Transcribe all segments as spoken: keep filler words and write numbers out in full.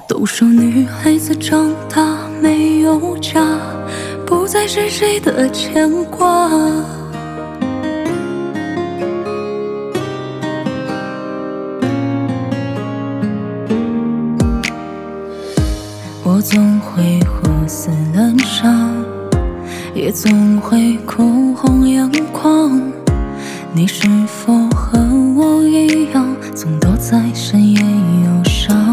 都说女孩子长大没有家，不再是谁的牵挂。我总会胡思乱想，也总会哭红眼眶。你是否和我一样，总躲在深夜忧伤？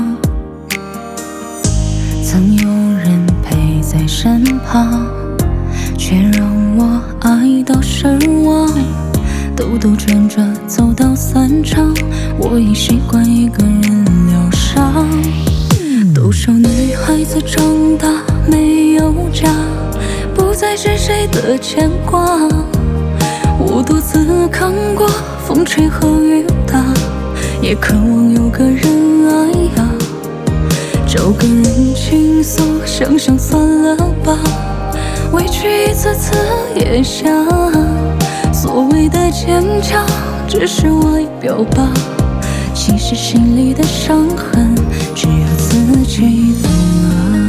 曾有人陪在身旁，却让我爱到失望。兜兜转转走到散场，我已习惯一个人疗伤。都说女孩子长大没有家，不再是谁的牵挂。我独自扛过风吹和雨打，也渴望有个人爱呀。找个人倾诉，想想算了吧，委屈一次次咽下。所谓的坚强，只是外表吧，其实心里的伤痕，只有自己懂啊。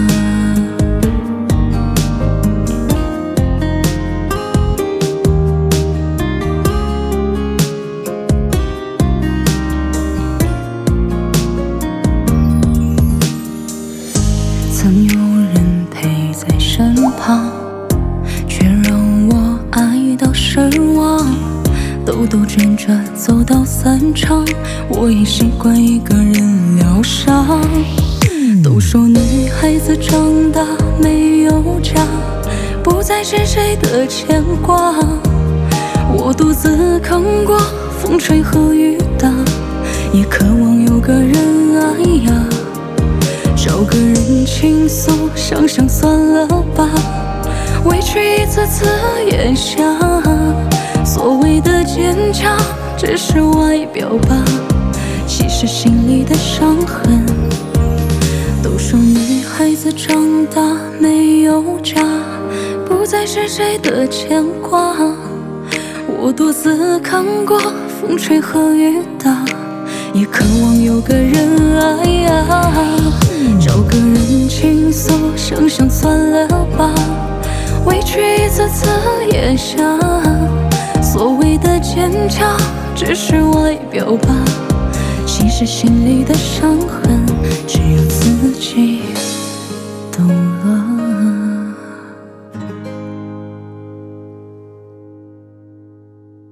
曾有人陪在身旁，却让我爱到失望。兜兜转转走到散场，我已习惯一个人疗伤。都说女孩子长大没有家，不再是谁的牵挂。我独自扛过风吹和雨打，也渴望有个人爱呀。找个人倾诉，想想算了吧，委屈一次次咽下。所谓的坚强，只是外表吧，其实心里的伤痕。都说女孩子长大没有家，不再是谁的牵挂。我独自扛过风吹和雨打，也渴望有个人爱呀。找个人倾诉，想想算了吧，委屈一次次咽下。所谓的坚强，只是外表吧，其实心里的伤痕，只有自己懂了。